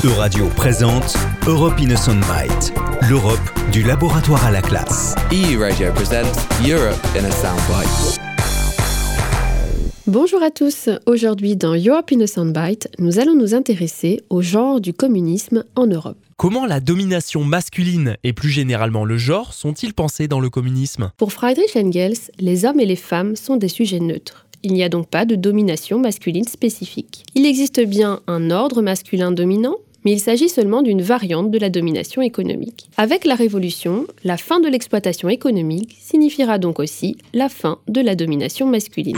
Euradio présente Europe in a Soundbite, l'Europe du laboratoire à la classe. EU Radio presents Europe in a Soundbite. Bonjour à tous, aujourd'hui dans Europe in a Soundbite, nous allons nous intéresser au genre du communisme en Europe. Comment la domination masculine et plus généralement le genre sont-ils pensés dans le communisme ? Pour Friedrich Engels, les hommes et les femmes sont des sujets neutres. Il n'y a donc pas de domination masculine spécifique. Il existe bien un ordre masculin dominant, mais il s'agit seulement d'une variante de la domination économique. Avec la Révolution, la fin de l'exploitation économique signifiera donc aussi la fin de la domination masculine.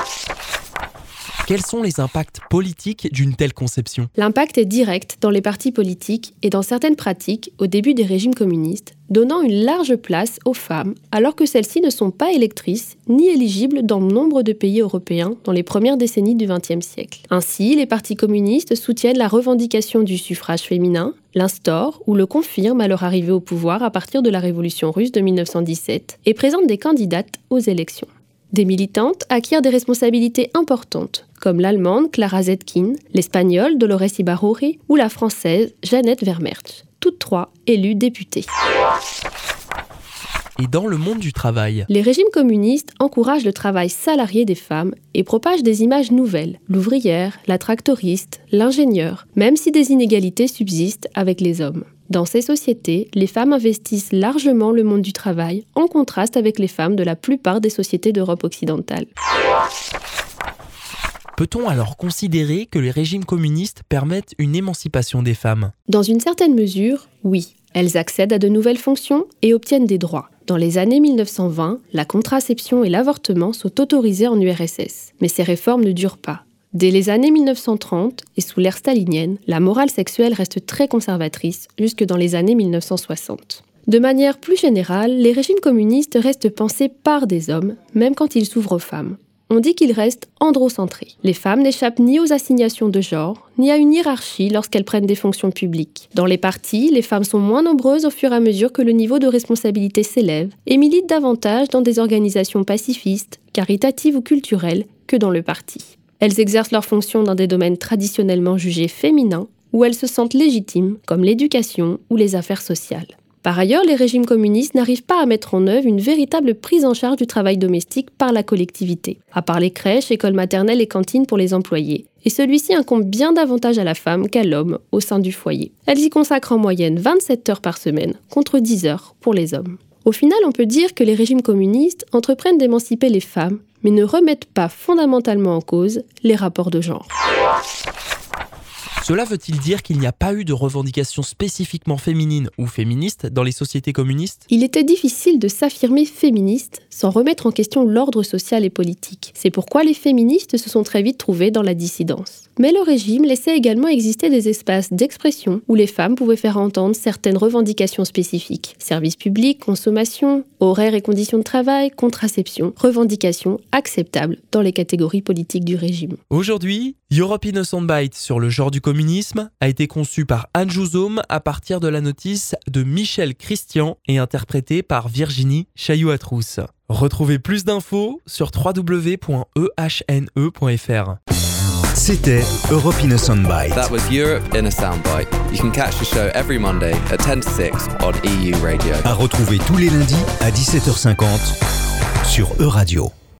Quels sont les impacts politiques d'une telle conception ? L'impact est direct dans les partis politiques et dans certaines pratiques au début des régimes communistes, donnant une large place aux femmes, alors que celles-ci ne sont pas électrices ni éligibles dans nombre de pays européens dans les premières décennies du XXe siècle. Ainsi, les partis communistes soutiennent la revendication du suffrage féminin, l'instaurent ou le confirment à leur arrivée au pouvoir à partir de la Révolution russe de 1917 et présentent des candidates aux élections. Des militantes acquièrent des responsabilités importantes, comme l'allemande Clara Zetkin, l'espagnole Dolores Ibarruri ou la française Jeannette Vermersch, toutes trois élues députées. Et dans le monde du travail ? Les régimes communistes encouragent le travail salarié des femmes et propagent des images nouvelles, l'ouvrière, la tractoriste, l'ingénieur, même si des inégalités subsistent avec les hommes. Dans ces sociétés, les femmes investissent largement le monde du travail, en contraste avec les femmes de la plupart des sociétés d'Europe occidentale. Peut-on alors considérer que les régimes communistes permettent une émancipation des femmes ? Dans une certaine mesure, oui. Elles accèdent à de nouvelles fonctions et obtiennent des droits. Dans les années 1920, la contraception et l'avortement sont autorisés en URSS. Mais ces réformes ne durent pas. Dès les années 1930 et sous l'ère stalinienne, la morale sexuelle reste très conservatrice jusque dans les années 1960. De manière plus générale, les régimes communistes restent pensés par des hommes, même quand ils s'ouvrent aux femmes. On dit qu'ils restent androcentrés. Les femmes n'échappent ni aux assignations de genre, ni à une hiérarchie lorsqu'elles prennent des fonctions publiques. Dans les partis, les femmes sont moins nombreuses au fur et à mesure que le niveau de responsabilité s'élève et militent davantage dans des organisations pacifistes, caritatives ou culturelles que dans le parti. Elles exercent leurs fonctions dans des domaines traditionnellement jugés féminins, où elles se sentent légitimes, comme l'éducation ou les affaires sociales. Par ailleurs, les régimes communistes n'arrivent pas à mettre en œuvre une véritable prise en charge du travail domestique par la collectivité, à part les crèches, écoles maternelles et cantines pour les employés. Et celui-ci incombe bien davantage à la femme qu'à l'homme au sein du foyer. Elles y consacrent en moyenne 27 heures par semaine, contre 10 heures pour les hommes. Au final, on peut dire que les régimes communistes entreprennent d'émanciper les femmes, mais ne remettent pas fondamentalement en cause les rapports de genre. Cela veut-il dire qu'il n'y a pas eu de revendications spécifiquement féminines ou féministes dans les sociétés communistes ? Il était difficile de s'affirmer féministe sans remettre en question l'ordre social et politique. C'est pourquoi les féministes se sont très vite trouvées dans la dissidence. Mais le régime laissait également exister des espaces d'expression où les femmes pouvaient faire entendre certaines revendications spécifiques. Services publics, consommation, horaires et conditions de travail, contraception, revendications acceptables dans les catégories politiques du régime. Aujourd'hui, Europe in a Soundbite sur le genre du communisme a été conçu par Anne Jouzaume à partir de la notice de Michel Christian et interprété par Virginie Chailloux-Atrousse. Retrouvez plus d'infos sur www.ehne.fr. C'était Europe in a Soundbite. That was Europe in a Soundbite. You can catch the show every Monday at 10 to 6 on EU Radio. À retrouver tous les lundis à 17h50 sur Euradio.